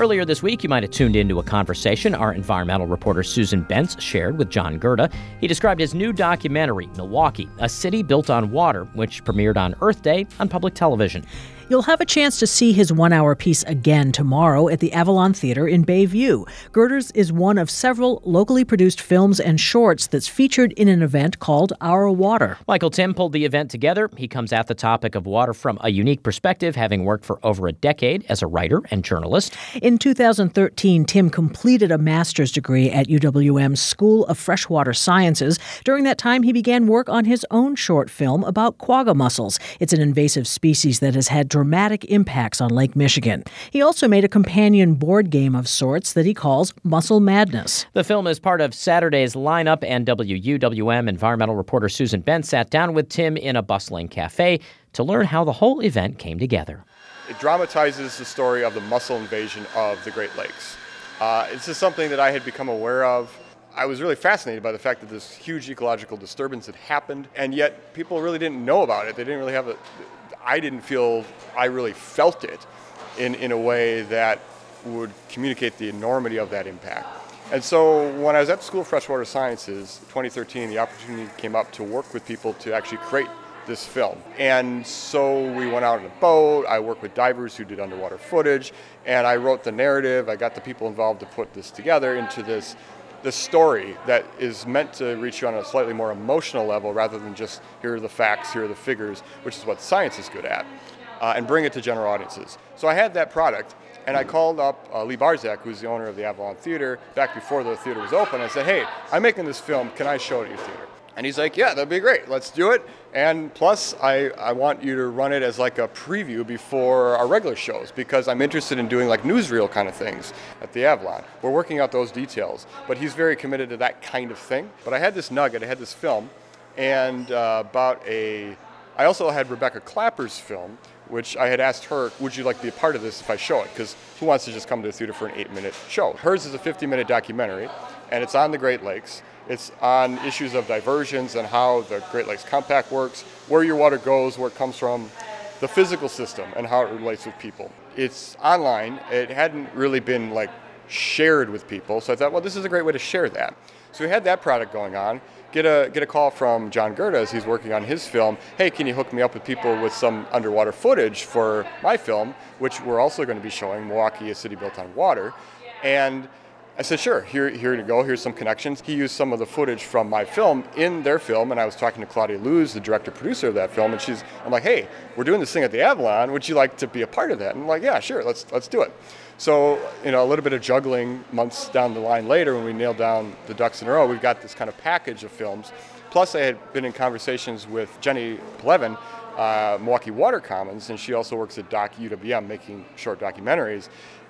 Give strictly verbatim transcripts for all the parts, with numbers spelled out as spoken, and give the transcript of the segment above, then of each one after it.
Earlier this week, you might have tuned into a conversation our environmental reporter Susan Bentz shared with John Gerda. He described his new documentary, Milwaukee, A City Built on Water, which premiered on Earth Day on public television. You'll have a chance to see his one-hour piece again tomorrow at the Avalon Theater in Bayview. Gerda's is one of several locally produced films and shorts that's featured in an event called Our Water. Michael Tim pulled the event together. He comes at the topic of water from a unique perspective, having worked for over a decade as a writer and journalist. In two thousand thirteen, Tim completed a master's degree at U W M's School of Freshwater Sciences. During that time, he began work on his own short film about quagga mussels. It's an invasive species that has had dramatic impacts on Lake Michigan. He also made a companion board game of sorts that he calls Mussel Madness. The film is part of Saturday's lineup, and W U W M environmental reporter Susan Bentz sat down with Tim in a bustling cafe to learn how the whole event came together. It dramatizes the story of the mussel invasion of the Great Lakes. Uh, this is something that I had become aware of. I was really fascinated by the fact that this huge ecological disturbance had happened, and yet people really didn't know about it. They didn't really have a... I didn't feel I really felt it in, in a way that would communicate the enormity of that impact. And so when I was at the School of Freshwater Sciences, twenty thirteen, the opportunity came up to work with people to actually create this film. And so we went out on a boat, I worked with divers who did underwater footage, and I wrote the narrative. I got the people involved to put this together into this this story that is meant to reach you on a slightly more emotional level rather than just here are the facts, here are the figures, which is what science is good at, uh, and bring it to general audiences. So I had that product, and I called up uh, Lee Barzak, who's the owner of the Avalon Theater, back before the theater was open. I said, hey, I'm making this film, can I show it at your theater? And he's like, yeah, that'd be great, let's do it. And plus, I, I want you to run it as like a preview before our regular shows, because I'm interested in doing like newsreel kind of things at the Avalon. We're working out those details, but he's very committed to that kind of thing. But I had this nugget, I had this film, and uh, about a, I also had Rebecca Clapper's film, which I had asked her, would you like to be a part of this if I show it? Because who wants to just come to the theater for an eight-minute show? Hers is a fifty-minute documentary, and it's on the Great Lakes. It's on issues of diversions and how the Great Lakes Compact works, where your water goes, where it comes from, the physical system, and how it relates with people. It's online. It hadn't really been like shared with people, so I thought, well, this is a great way to share that. So we had that product going on. Get a get a call from John Gerda as he's working on his film. Hey, can you hook me up with people with some underwater footage for my film, which we're also going to be showing, Milwaukee, A City Built on Water. And I said, sure, here, here you go, here's some connections. He used some of the footage from my film in their film, and I was talking to Claudia Luz, the director-producer of that film, and she's, I'm like, hey, we're doing this thing at the Avalon, would you like to be a part of that? And I'm like, yeah, sure, let's let's do it. So, you know, a little bit of juggling months down the line later when we nailed down the ducks in a row, we've got this kind of package of films. Plus, I had been in conversations with Jenny Plevin, uh, Milwaukee Water Commons, and she also works at Doc U W M making short documentaries.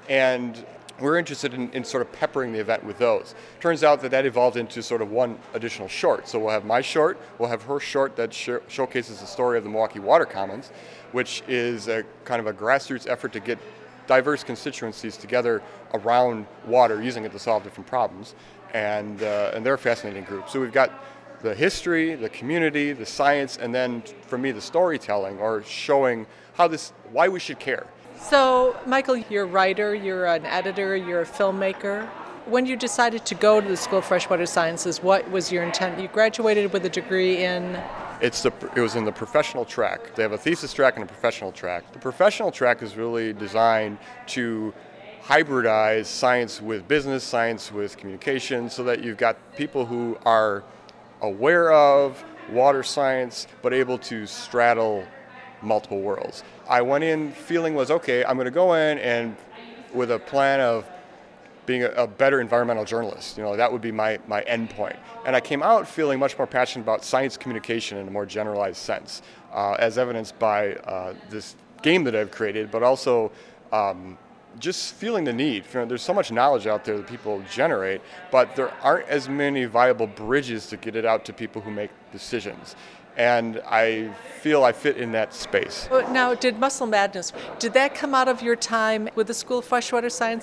And we're interested in, in sort of peppering the event with those. Turns out that that evolved into sort of one additional short. So we'll have my short, we'll have her short that sh- showcases the story of the Milwaukee Water Commons, which is a kind of a grassroots effort to get diverse constituencies together around water, using it to solve different problems. And, uh, and they're a fascinating group. So we've got the history, the community, the science, and then for me, the storytelling, or showing how this, why we should care. So, Michael, you're a writer, you're an editor, you're a filmmaker. When you decided to go to the School of Freshwater Sciences, what was your intent? You graduated with a degree in? It's the, it was in the professional track. They have a thesis track and a professional track. The professional track is really designed to hybridize science with business, science with communication, so that you've got people who are aware of water science, but able to straddle multiple worlds. I went in feeling was, okay, I'm going to go in and with a plan of being a, a better environmental journalist. You know, that would be my, my end point. And I came out feeling much more passionate about science communication in a more generalized sense, uh, as evidenced by uh, this game that I've created, but also um, just feeling the need. You know, there's so much knowledge out there that people generate, but there aren't as many viable bridges to get it out to people who make decisions. And I feel I fit in that space. Now, did Mussel Madness, did that come out of your time with the School of Freshwater Sciences?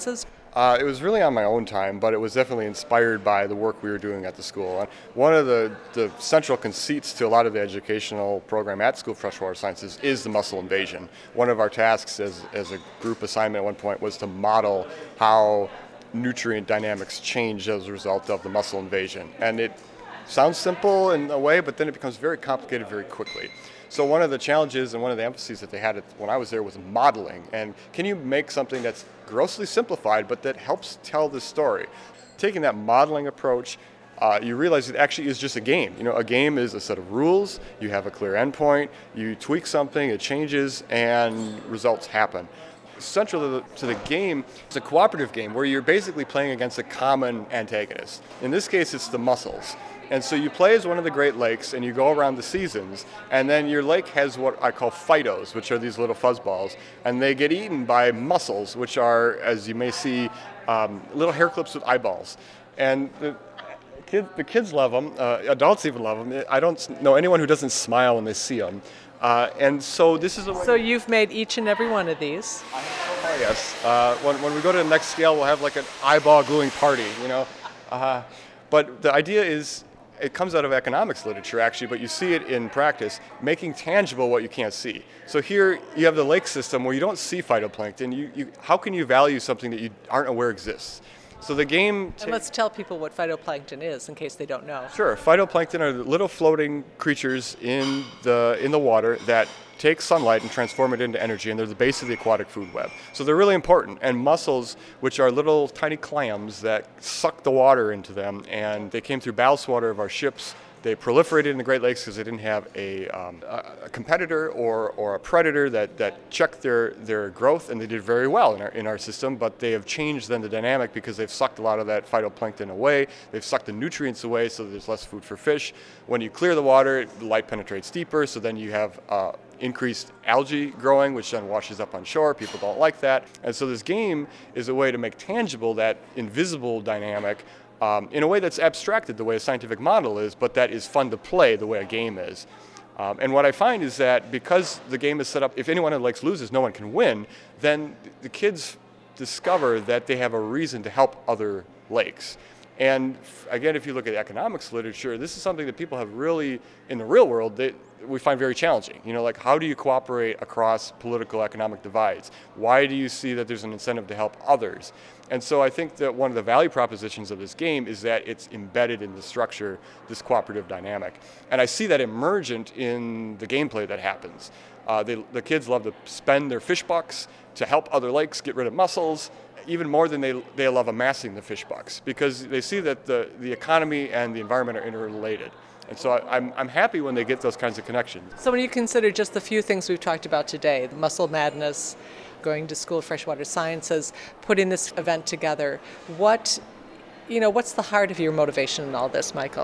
Uh, it was really on my own time, but it was definitely inspired by the work we were doing at the school. And one of the, the central conceits to a lot of the educational program at School of Freshwater Sciences is the mussel invasion. One of our tasks as, as a group assignment at one point was to model how nutrient dynamics change as a result of the mussel invasion. And it sounds simple in a way, but then it becomes very complicated very quickly. So one of the challenges and one of the emphases that they had when I was there was modeling. And can you make something that's grossly simplified, but that helps tell the story? Taking that modeling approach, uh, you realize it actually is just a game. You know, a game is a set of rules. You have a clear endpoint. You tweak something, it changes, and results happen. Central to the, to the game is a cooperative game where you're basically playing against a common antagonist. In this case, it's the mussels. And so you play as one of the Great Lakes, and you go around the seasons, and then your lake has what I call phytos, which are these little fuzzballs, and they get eaten by mussels, which are, as you may see, um, little hair clips with eyeballs. And the, kid, the kids love them, uh, adults even love them. I don't know anyone who doesn't smile when they see them. Uh, and so this is a way. So you've made each and every one of these. Oh, yes. Uh, when, when we go to the next scale, we'll have like an eyeball gluing party, you know. Uh, but the idea is, it comes out of economics literature, actually, but you see it in practice, making tangible what you can't see. So here you have the lake system where you don't see phytoplankton. You, you, how can you value something that you aren't aware exists? So the game... Ta- and let's tell people what phytoplankton is in case they don't know. Sure. Phytoplankton are little floating creatures in the in the water that take sunlight and transform it into energy, and they're the base of the aquatic food web. So they're really important. And mussels, which are little tiny clams that suck the water into them, and they came through ballast water of our ships. They proliferated in the Great Lakes because they didn't have a, um, a competitor or, or a predator that, that checked their, their growth, and they did very well in our, in our system, but they have changed then the dynamic because they've sucked a lot of that phytoplankton away. They've sucked the nutrients away, so there's less food for fish. When you clear the water, the light penetrates deeper, so then you have uh, increased algae growing, which then washes up on shore. People don't like that. And so this game is a way to make tangible that invisible dynamic Um, in a way that's abstracted the way a scientific model is, but that is fun to play the way a game is. Um, and what I find is that because the game is set up, if anyone in the lakes loses, no one can win, then the kids discover that they have a reason to help other lakes. And again, if you look at economics literature, this is something that people have really, in the real world, they, we find very challenging. You know, like how do you cooperate across political economic divides? Why do you see that there's an incentive to help others? And so I think that one of the value propositions of this game is that it's embedded in the structure, this cooperative dynamic. And I see that emergent in the gameplay that happens. Uh, they, the kids love to spend their fish bucks to help other lakes get rid of mussels, even more than they they love amassing the fish bucks, because they see that the, the economy and the environment are interrelated. And so I, I'm, I'm happy when they get those kinds of connections. So when you consider just the few things we've talked about today, the mussel madness, going to School of Freshwater Sciences, putting this event together, what, you know, what's the heart of your motivation in all this, Michael?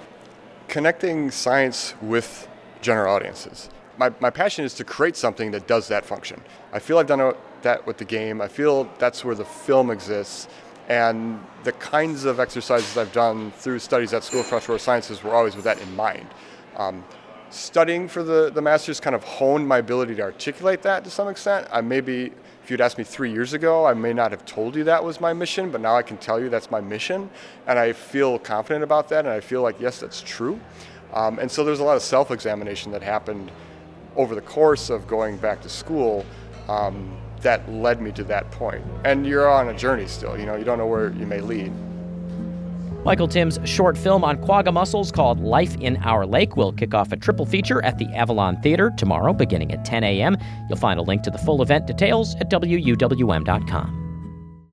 Connecting science with general audiences. My, my passion is to create something that does that function. I feel I've done that with the game. I feel that's where the film exists. And the kinds of exercises I've done through studies at School of Freshwater Sciences were always with that in mind. Um, studying for the, the master's kind of honed my ability to articulate that to some extent. I maybe, if you'd asked me three years ago, I may not have told you that was my mission, but now I can tell you that's my mission. And I feel confident about that, and I feel like, yes, that's true. Um, and so there's a lot of self-examination that happened over the course of going back to school um, that led me to that point. And you're on a journey still, you know, you don't know where you may lead. Michael Timm's short film on quagga mussels called Life in Our Lake will kick off a triple feature at the Avalon Theater tomorrow beginning at ten a.m. You'll find a link to the full event details at W U W M dot com.